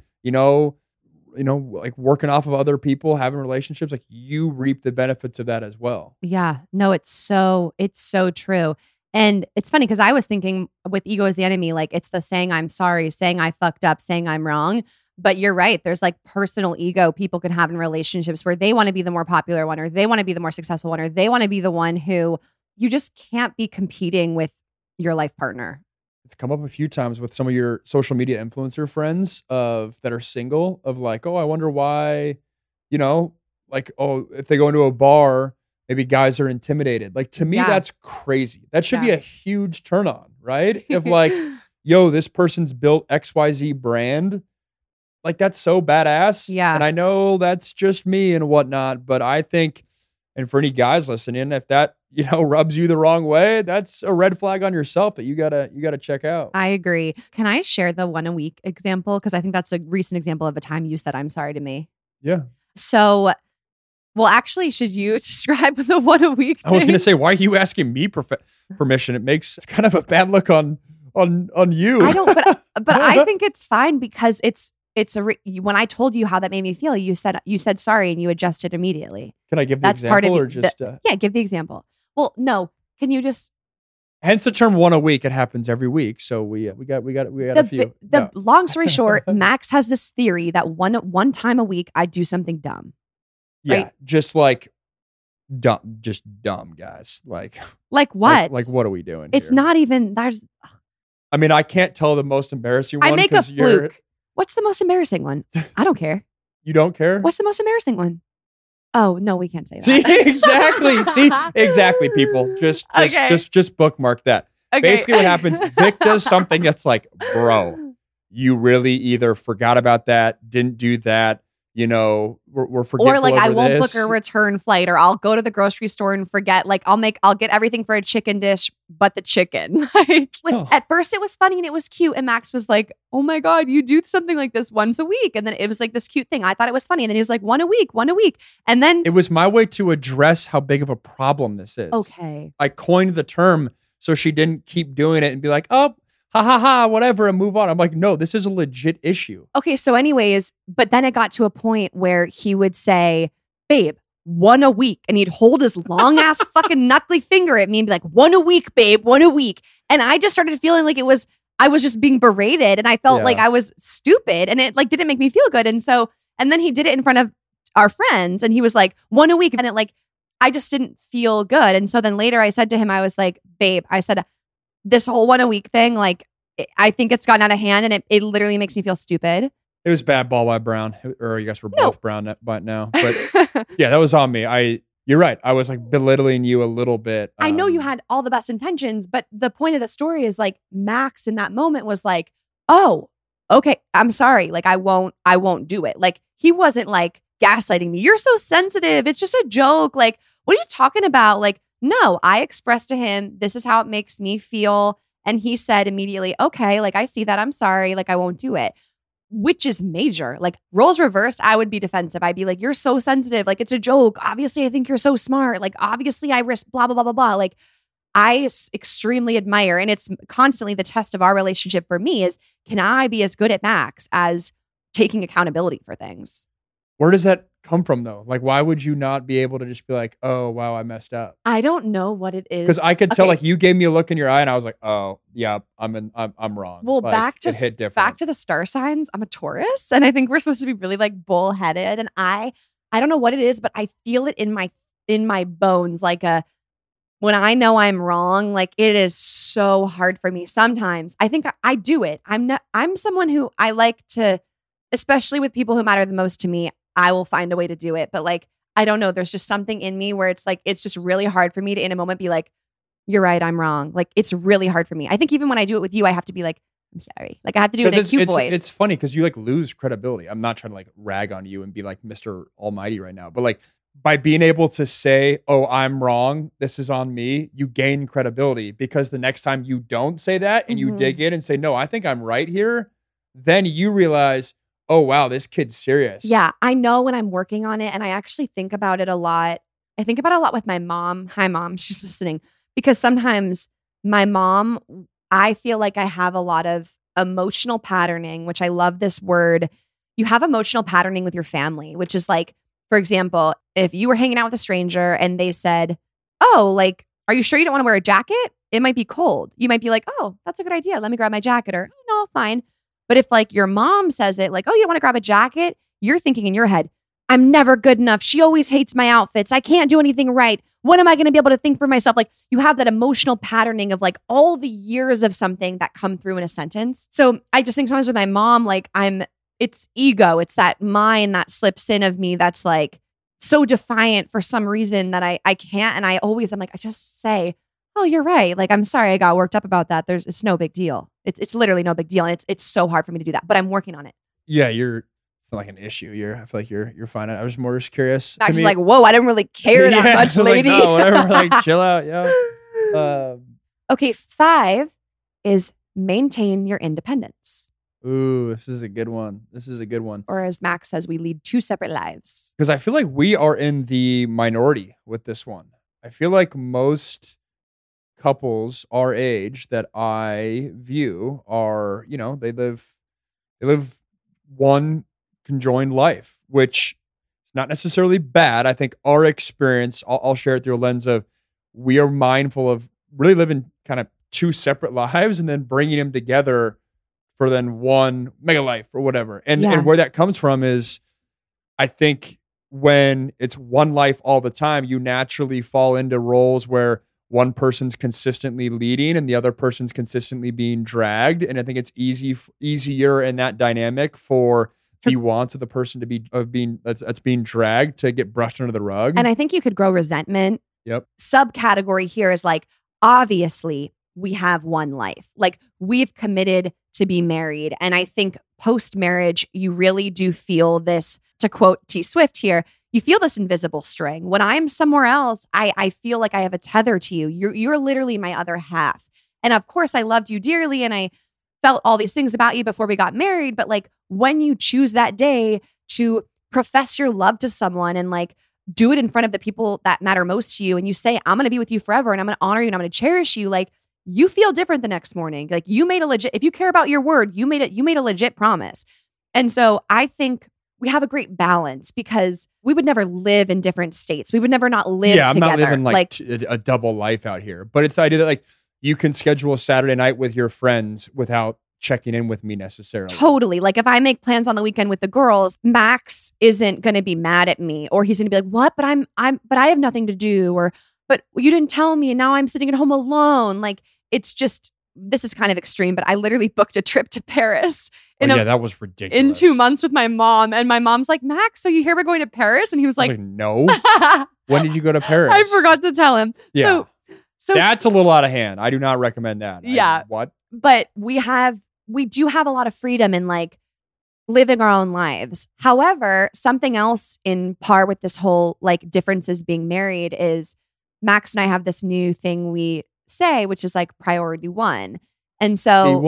like working off of other people, having relationships. Like, you reap the benefits of that as well. Yeah, no, it's so true. And it's funny because I was thinking with ego is the enemy, like it's the saying I'm sorry, saying I fucked up, saying I'm wrong. But you're right. There's like personal ego people can have in relationships where they want to be the more popular one, or they want to be the more successful one, or they want to be the one who you just can't be competing with your life partner. It's come up a few times with some of your social media influencer friends that are single, of like, oh, I wonder why, like, oh, if they go into a bar, maybe guys are intimidated. Like, to me, that's crazy. That should be a huge turn on, right? If like, yo, this person's built XYZ brand. Like, that's so badass. Yeah. And I know that's just me and whatnot, but I think, and for any guys listening, if that, rubs you the wrong way, that's a red flag on yourself that you gotta check out. I agree. Can I share the 1 a week example? Because I think that's a recent example of a time you said I'm sorry to me. Yeah. So, well, actually, should you describe the 1 a week thing? I was going to say, why are you asking me permission? It's kind of a bad look on you. I don't, but I think it's fine because when I told you how that made me feel, you said sorry and you adjusted immediately. Can I give the example, part of or just? Yeah, give the example. Well, no. Can you just? Hence the term 1 a week. It happens every week, so we got a few. Long story short, Max has this theory that one time a week I do something dumb. Yeah, right? just like dumb guys. Like what? Like what are we doing? It's here? not even. I mean, I can't tell the most embarrassing one. I make a fluke. What's the most embarrassing one? I don't care. You don't care? What's the most embarrassing one? Oh, no, we can't say that. See, exactly, people. Just bookmark that. Okay. Basically what happens, Vic does something that's like, bro, you really either forgot about that, didn't do that, we're forgetful. Or like, I won't book a return flight, or I'll go to the grocery store and forget. Like, I'll get everything for a chicken dish, but the chicken. At first it was funny and it was cute. And Max was like, oh my God, you do something like this once a week. And then it was like this cute thing. I thought it was funny. And then he was like, 1 a week. And then it was my way to address how big of a problem this is. Okay. I coined the term so she didn't keep doing it and be like, oh, ha ha ha, whatever, and move on. I'm like, no, this is a legit issue. Okay, so anyways, but then it got to a point where he would say, babe, 1 a week. And he'd hold his long ass fucking knuckly finger at me and be like, 1 a week, babe, 1 a week. And I just started feeling like I was just being berated, and I felt like I was stupid, and it like didn't make me feel good. And then he did it in front of our friends, and he was like, 1 a week. And I just didn't feel good. And so then later I said to him, I was like, babe, I said, this whole 1 a week thing, like, I think it's gotten out of hand, and it literally makes me feel stupid. It was bad ball by Brown, or I guess we're both brown by now. But yeah, that was on me. You're right. I was like belittling you a little bit. I know you had all the best intentions, but the point of the story is like Max in that moment was like, oh, okay, I'm sorry. Like, I won't do it. Like, he wasn't like gaslighting me. You're so sensitive. It's just a joke. Like, what are you talking about? Like, no, I expressed to him, this is how it makes me feel. And he said immediately, okay, like, I see that. I'm sorry. Like, I won't do it, which is major. Like, roles reversed, I would be defensive. I'd be like, you're so sensitive. Like, it's a joke. Obviously, I think you're so smart. Like, obviously, I risk blah, blah, blah, blah, blah. Like, I extremely admire, and it's constantly the test of our relationship for me is, can I be as good at Max as taking accountability for things? Where does that come from though? Like, why would you not be able to just be like, oh, wow, I messed up? I don't know what it is. Because I could tell, like, you gave me a look in your eye and I was like, oh yeah, I'm wrong. Well, like, back to the star signs. I'm a Taurus, and I think we're supposed to be really like bullheaded. And I don't know what it is, but I feel it in my bones. Like when I know I'm wrong, like, it is so hard for me. Sometimes I think I do it. I'm someone who I like to, especially with people who matter the most to me, I will find a way to do it. But like, I don't know, there's just something in me where it's like, it's just really hard for me to in a moment be like, you're right, I'm wrong. Like, it's really hard for me. I think even when I do it with you, I have to be like, I'm sorry. Like, I have to do it in a cute voice. It's funny because you like lose credibility. I'm not trying to like rag on you and be like Mr. Almighty right now, but like by being able to say, oh, I'm wrong, this is on me, you gain credibility, because the next time you don't say that and you dig in and say, no, I think I'm right here, then you realize, oh, wow, this kid's serious. Yeah, I know when I'm working on it, and I actually think about it a lot. I think about it a lot with my mom. Hi, Mom. She's listening. Because sometimes my mom, I feel like I have a lot of emotional patterning, which I love this word. You have emotional patterning with your family, which is like, for example, if you were hanging out with a stranger and they said, oh, like, are you sure you don't want to wear a jacket? It might be cold. You might be like, oh, that's a good idea. Let me grab my jacket. Or, oh, no, fine. But if like your mom says it, like, oh, you don't want to grab a jacket? You're thinking in your head, I'm never good enough. She always hates my outfits. I can't do anything right. When am I going to be able to think for myself? Like, you have that emotional patterning of like all the years of something that come through in a sentence. So I just think sometimes with my mom, like it's ego. It's that mind that slips in of me that's like so defiant for some reason that I can't. And I'm like, I just say, oh, you're right. Like, I'm sorry I got worked up about that. It's no big deal. It's literally no big deal. And it's so hard for me to do that, but I'm working on it. Yeah, it's not like an issue. I feel like you're fine. I was more just curious. I was just like, whoa, I didn't really care that much, lady. Like, no, whatever. Like, chill out. Yeah. Okay, 5 is maintain your independence. Ooh, this is a good one. Or as Max says, we lead 2 separate lives. Because I feel like we are in the minority with this one. I feel like most couples our age that I view are, they live one conjoined life, which is not necessarily bad. I think our experience, I'll share it through a lens of, we are mindful of really living kind of 2 separate lives and then bringing them together for then one mega life or whatever. And where that comes from is, I think when it's one life all the time, you naturally fall into roles where one person's consistently leading and the other person's consistently being dragged. And I think it's easier in that dynamic for the wants of the person that's being dragged to get brushed under the rug. And I think you could grow resentment. Yep. Subcategory here is like, obviously we have one life. Like, we've committed to be married. And I think post-marriage, you really do feel this, to quote T Swift here, you feel this invisible string. When I'm somewhere else, I feel like I have a tether to you. You're literally my other half. And of course, I loved you dearly and I felt all these things about you before we got married. But like, when you choose that day to profess your love to someone and like do it in front of the people that matter most to you, and you say, I'm going to be with you forever and I'm going to honor you and I'm going to cherish you, like, you feel different the next morning. Like, you made a legit, if you care about your word, you made a legit promise. And so I think we have a great balance, because we would never live in different states. We would never not live together. I'm not living like a double life out here. But it's the idea that like you can schedule a Saturday night with your friends without checking in with me necessarily. Totally. Like, if I make plans on the weekend with the girls, Max isn't going to be mad at me, or he's going to be like, what? But but I have nothing to do, or, but you didn't tell me and now I'm sitting at home alone. Like, it's just, this is kind of extreme, but I literally booked a trip to Paris. That was ridiculous. In 2 months with my mom. And my mom's like, Max, so you hear we're going to Paris? And he was like, no. When did you go to Paris? I forgot to tell him. Yeah. So that's a little out of hand. I do not recommend that. Yeah. What? But we do have a lot of freedom in like living our own lives. However, something else in par with this whole like differences being married is Max and I have this new thing we say, which is like priority 1. And so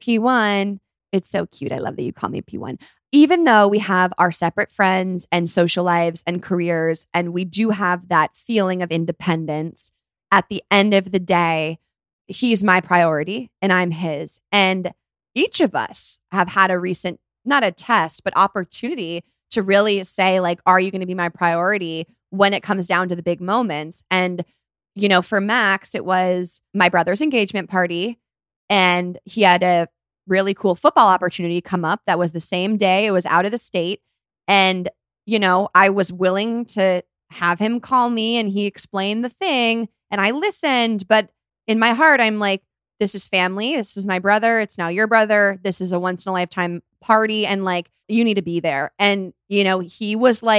P1, it's so cute. I love that you call me P1. Even though we have our separate friends and social lives and careers, and we do have that feeling of independence, at the end of the day, he's my priority and I'm his. And each of us have had a recent, not a test, but opportunity to really say like, are you going to be my priority when it comes down to the big moments? And for Max, it was my brother's engagement party, and he had a really cool football opportunity come up that was the same day. It was out of the state. And, I was willing to have him call me and he explained the thing and I listened. But in my heart, I'm like, this is family. This is my brother. It's now your brother. This is a once in a lifetime party. And like, you need to be there. And, he was like,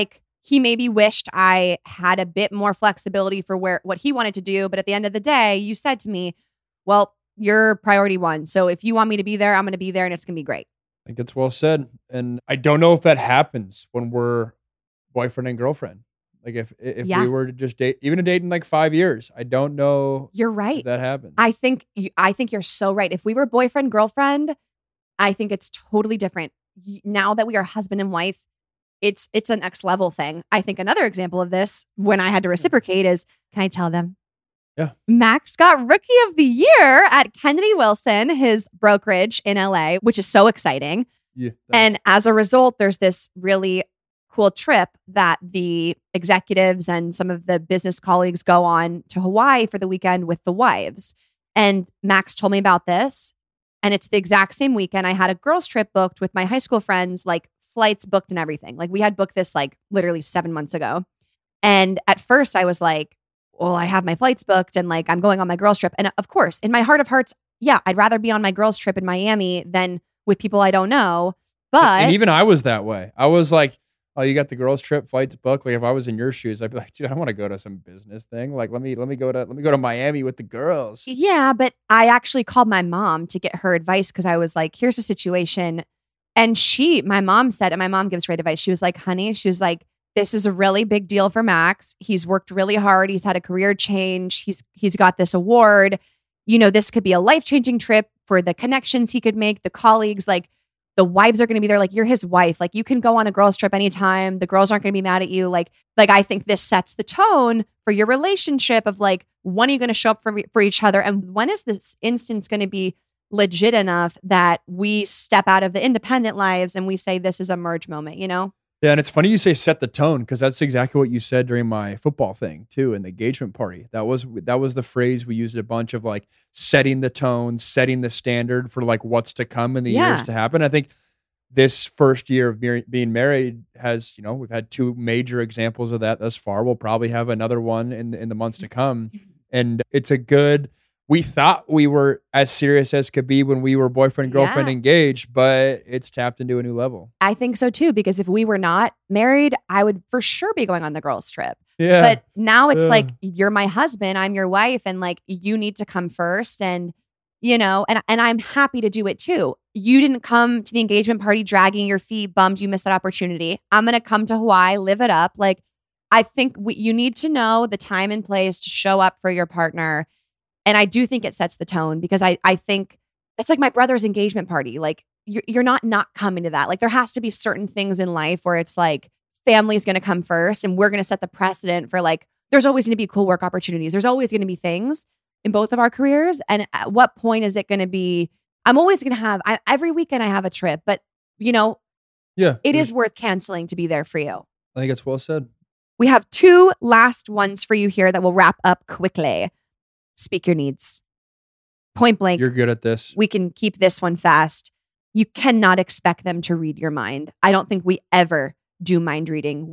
he maybe wished I had a bit more flexibility for what he wanted to do. But at the end of the day, you said to me, well, you're priority one. So if you want me to be there, I'm going to be there and it's going to be great. I think that's well said. And I don't know if that happens when we're boyfriend and girlfriend. Like if we were to just date, even to date in like 5 years, I don't know. You're right. If that happens. I think you're so right. If we were boyfriend, girlfriend, I think it's totally different. Now that we are husband and wife, it's a next level thing. I think another example of this, when I had to reciprocate, is, can I tell them? Yeah. Max got Rookie of the Year at Kennedy Wilson, his brokerage in LA, which is so exciting. Yeah. And as a result, there's this really cool trip that the executives and some of the business colleagues go on to Hawaii for the weekend with the wives. And Max told me about this. And it's the exact same weekend. I had a girls trip booked with my high school friends, like flights booked and everything. Like we had booked this like literally 7 months ago. And at first I was like, well, I have my flights booked and like I'm going on my girls trip. And of course, in my heart of hearts, yeah, I'd rather be on my girls trip in Miami than with people I don't know. But and even I was that way. I was like, oh, you got the girls trip flights booked. Like if I was in your shoes, I'd be like, dude, I want to go to some business thing. Like let me go to Miami with the girls. Yeah, but I actually called my mom to get her advice because I was like, here's the situation. And my mom said, and my mom gives great advice. She was like, honey, she was like, this is a really big deal for Max. He's worked really hard. He's had a career change. He's got this award. You know, this could be a life-changing trip for the connections he could make, the colleagues, like the wives are going to be there. Like you're his wife. Like you can go on a girls trip anytime. The girls aren't going to be mad at you. Like I think this sets the tone for your relationship of like, when are you going to show up for each other? And when is this instance going to be legit enough that we step out of the independent lives and we say this is a merge moment, you know? Yeah, and it's funny you say set the tone because that's exactly what you said during my football thing too, in the engagement party. That was the phrase we used a bunch of, like setting the tone, setting the standard for like what's to come in the years to happen. I think this first year of being married has, you know, we've had 2 major examples of that thus far. We'll probably have another one in the months to come, and it's a good. We thought we were as serious as could be when we were boyfriend, girlfriend engaged, but it's tapped into a new level. I think so too, because if we were not married, I would for sure be going on the girls' trip. Yeah. But now it's like, you're my husband, I'm your wife, and like, you need to come first. And, you know, and I'm happy to do it too. You didn't come to the engagement party dragging your feet, bummed you missed that opportunity. I'm going to come to Hawaii, live it up. Like, I think you need to know the time and place to show up for your partner. And I do think it sets the tone because I think it's like my brother's engagement party. Like you're not coming to that. Like there has to be certain things in life where it's like family is going to come first and we're going to set the precedent for like, there's always going to be cool work opportunities. There's always going to be things in both of our careers. And at what point is it going to be, I'm always going to have, every weekend I have a trip, but you know, it is worth canceling to be there for you. I think it's well said. We have 2 last ones for you here that will wrap up quickly. Speak your needs. Point blank. You're good at this. We can keep this one fast. You cannot expect them to read your mind. I don't think we ever do mind reading.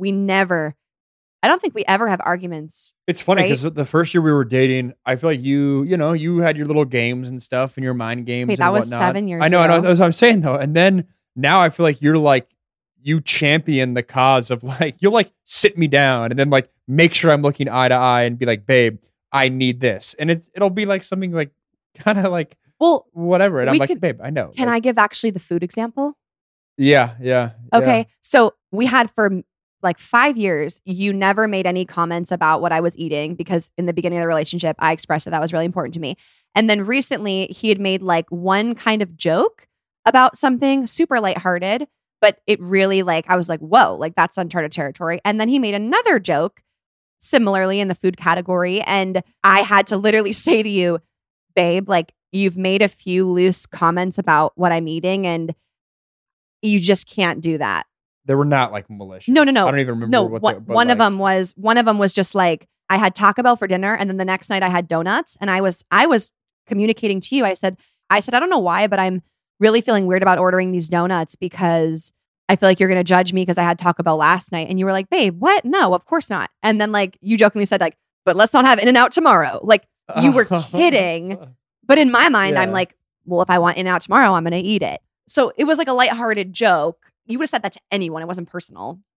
I don't think we ever have arguments. It's funny because the first year we were dating, I feel like you had your little games and stuff and your mind games. Wait, that was 7 years ago. I know. That's what I'm saying though. And then now I feel like you're like, you champion the cause of like, you'll like sit me down and then like make sure I'm looking eye to eye and be like, babe, I need this. And it'll be like something like kind of like, well, whatever. And I'm like, babe, I know. Can I give actually the food example? Yeah. Okay. So we had for like 5 years, you never made any comments about what I was eating because in the beginning of the relationship, I expressed that was really important to me. And then recently he had made like one kind of joke about something super lighthearted, but it really like, I was like, whoa, like that's uncharted territory. And then he made another joke similarly in the food category. And I had to literally say to you, babe, like you've made a few loose comments about what I'm eating and you just can't do that. They were not like malicious. No. I don't even remember one of them was just like, I had Taco Bell for dinner and then the next night I had donuts and I was communicating to you. I said, I don't know why, but I'm really feeling weird about ordering these donuts because I feel like you're going to judge me because I had Taco Bell last night. And you were like, babe, what? No, of course not. And then like you jokingly said like, but let's not have In-N-Out tomorrow. Like you were kidding. But in my mind, I'm like, well, if I want In-N-Out tomorrow, I'm going to eat it. So it was like a lighthearted joke. You would have said that to anyone. It wasn't personal.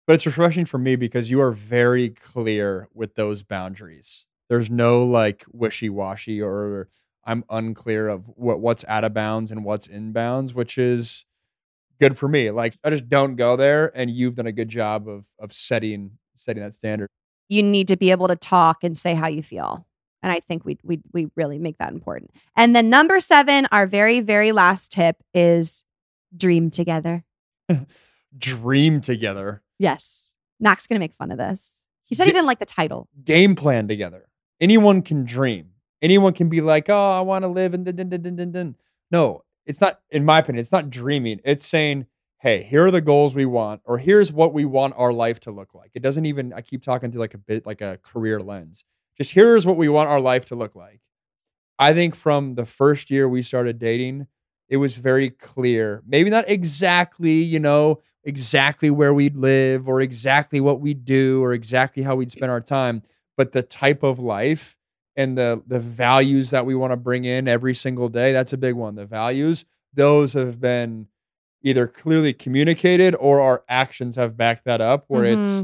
But it's refreshing for me because you are very clear with those boundaries. There's no like wishy-washy or I'm unclear of what's out of bounds and what's in bounds, which is good for me. Like I just don't go there, and you've done a good job of setting that standard. You need to be able to talk and say how you feel. And I think we really make that important. And then number 7, our very, very last tip is dream together. Dream together. Yes. Mac's going to make fun of this. He said he didn't like the title. Game plan together. Anyone can dream. Anyone can be like, oh, I want to live and No, it's not, in my opinion, it's not dreaming. It's saying, hey, here are the goals we want, or here's what we want our life to look like. It doesn't even, I keep talking through like a bit like a career lens. Just here's what we want our life to look like. I think from the first year we started dating, it was very clear. Maybe not exactly, exactly where we'd live or exactly what we'd do or exactly how we'd spend our time, but the type of life and the values that we want to bring in every single day, that's a big one. The values, those have been either clearly communicated or our actions have backed that up, where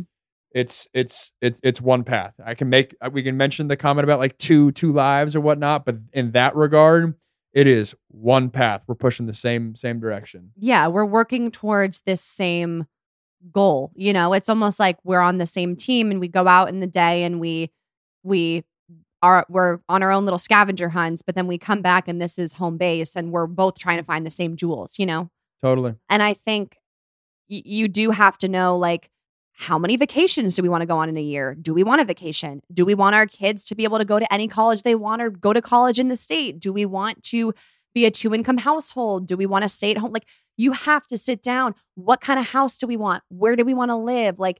it's one path. We can mention the comment about like two lives or whatnot, but in that regard, it is one path. We're pushing the same direction. Yeah, we're working towards this same goal. It's almost like we're on the same team, and we go out in the day and we're on our own little scavenger hunts, but then we come back and this is home base, and we're both trying to find the same jewels. Totally. And I think you do have to know, like, how many vacations do we want to go on in a year? Do we want a vacation? Do we want our kids to be able to go to any college they want or go to college in the state? Do we want to be a 2-income household? Do we want to stay at home? Like, you have to sit down. What kind of house do we want? Where do we want to live? Like,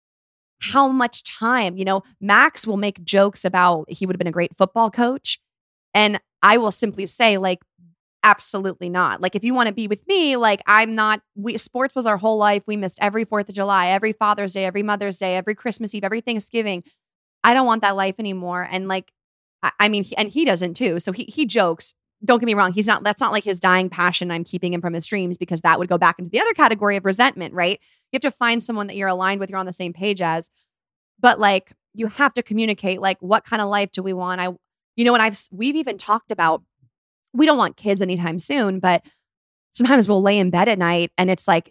how much time? Max will make jokes about he would have been a great football coach. And I will simply say, like, absolutely not. Like, if you want to be with me, like, sports was our whole life. We missed every 4th of July, every Father's Day, every Mother's Day, every Christmas Eve, every Thanksgiving. I don't want that life anymore. And like, he doesn't too. So he jokes. Don't get me wrong. That's not like his dying passion. I'm keeping him from his dreams, because that would go back into the other category of resentment, right? You have to find someone that you're aligned with, you're on the same page as, but like, you have to communicate, like, what kind of life do we want? We've even talked about, we don't want kids anytime soon, but sometimes we'll lay in bed at night and it's like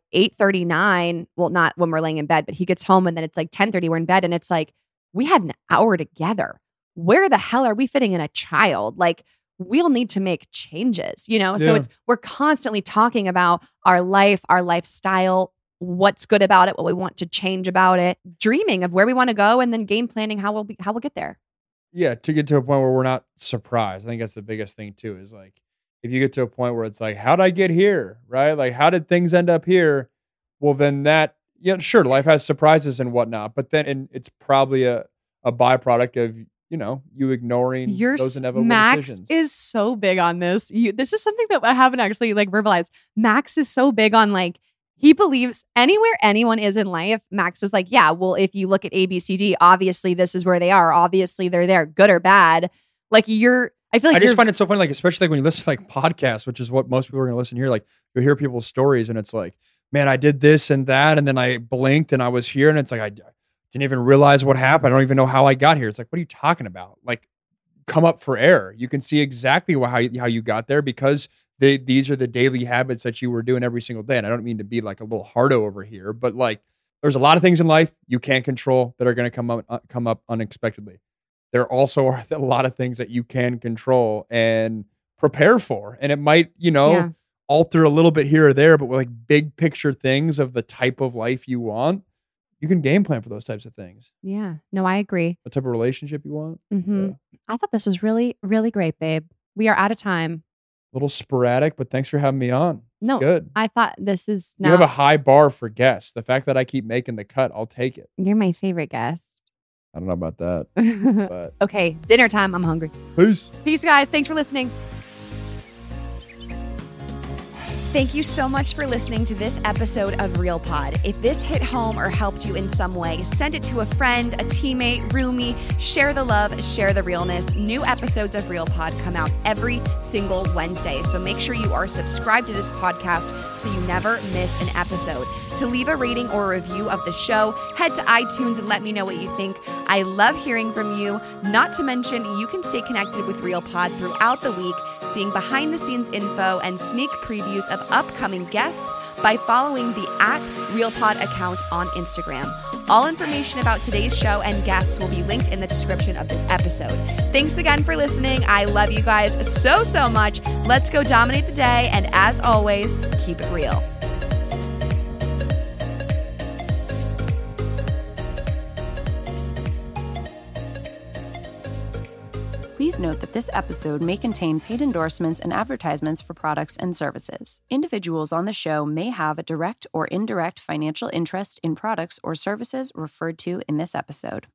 8:39. Well, not when we're laying in bed, but he gets home and then it's like 10:30. We're in bed and it's like, we had an hour together. Where the hell are we fitting in a child? Like, we'll need to make changes, Yeah. So we're constantly talking about our life, our lifestyle, what's good about it, what we want to change about it, dreaming of where we want to go, and then game planning how we'll get there. Yeah, to get to a point where we're not surprised. I think that's the biggest thing too, is like, if you get to a point where it's like, how'd I get here? Right? Like, how did things end up here? Well, then sure, life has surprises and whatnot, but then it's probably a byproduct of, you ignoring those inevitable decisions. Max is so big on this. This is something that I haven't actually like verbalized. Max is so big on, like, he believes anywhere anyone is in life, Max is like, yeah, well, if you look at A, B, C, D, obviously this is where they are. Obviously they're there, good or bad. Like, I just find it so funny, like, especially like when you listen to like podcasts, which is what most people are going to listen here. Like, you'll hear people's stories and it's like, man, I did this and that, and then I blinked and I was here, and it's like, I didn't even realize what happened. I don't even know how I got here. It's like, what are you talking about? Like, come up for air. You can see exactly how you got there, because these are the daily habits that you were doing every single day. And I don't mean to be like a little hardo over here, but like, there's a lot of things in life you can't control that are going to come up unexpectedly. There also are a lot of things that you can control and prepare for. And it might, alter a little bit here or there, but with like big picture things of the type of life you want, you can game plan for those types of things. Yeah. No, I agree. What type of relationship you want. Mm-hmm. Yeah. I thought this was really, really great, babe. We are out of time. A little sporadic, but thanks for having me on. No, good. I thought this is You have a high bar for guests. The fact that I keep making the cut, I'll take it. You're my favorite guest. I don't know about that. But okay, dinner time. I'm hungry. Peace. Peace, guys. Thanks for listening. Thank you so much for listening to this episode of Real Pod. If this hit home or helped you in some way, send it to a friend, a teammate, roomie. Share the love, share the realness. New episodes of Real Pod come out every single Wednesday, so make sure you are subscribed to this podcast so you never miss an episode. To leave a rating or a review of the show, head to iTunes and let me know what you think. I love hearing from you. Not to mention, you can stay connected with Real Pod throughout the week, seeing behind-the-scenes info and sneak previews of upcoming guests by following the @RealPod account on Instagram. All information about today's show and guests will be linked in the description of this episode. Thanks again for listening. I love you guys so, so much. Let's go dominate the day, and as always, keep it real. Please note that this episode may contain paid endorsements and advertisements for products and services. Individuals on the show may have a direct or indirect financial interest in products or services referred to in this episode.